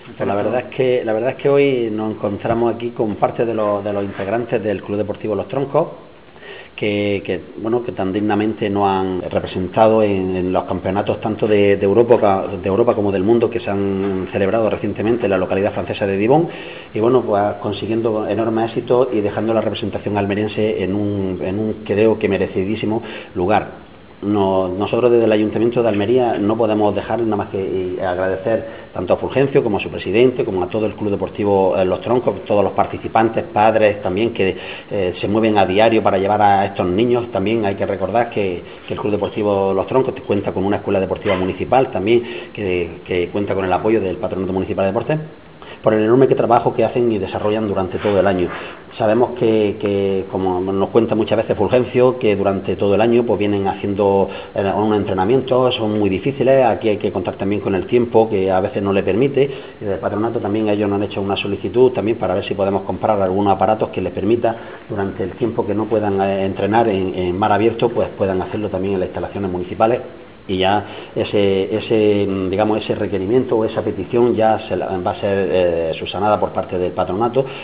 Pues la verdad es que hoy nos encontramos aquí con parte de los integrantes del Club Deportivo Los Troncos, bueno, que tan dignamente nos han representado en los campeonatos tanto de Europa como del mundo que se han celebrado recientemente en la localidad francesa de Divonne, y bueno, pues consiguiendo enormes éxitos y dejando la representación almeriense en un creo que merecidísimo lugar. Nosotros desde el Ayuntamiento de Almería no podemos dejar nada más que agradecer tanto a Fulgencio como a su presidente, como a todo el Club Deportivo Los Troncos, todos los participantes, padres también que se mueven a diario para llevar a estos niños. También hay que recordar que el Club Deportivo Los Troncos cuenta con una escuela deportiva municipal también que cuenta con el apoyo del Patronato Municipal de Deportes, por el enorme trabajo que hacen y desarrollan durante todo el año. Sabemos como nos cuenta muchas veces Fulgencio, que durante todo el año pues vienen haciendo unos entrenamientos, son muy difíciles. Aquí hay que contar también con el tiempo, que a veces no le permite. Y del patronato también ellos nos han hecho una solicitud también para ver si podemos comprar algunos aparatos que les permita, durante el tiempo que no puedan entrenar en mar abierto, pues puedan hacerlo también en las instalaciones municipales. Y ya ese requerimiento o esa petición ya va a ser subsanada por parte del patronato,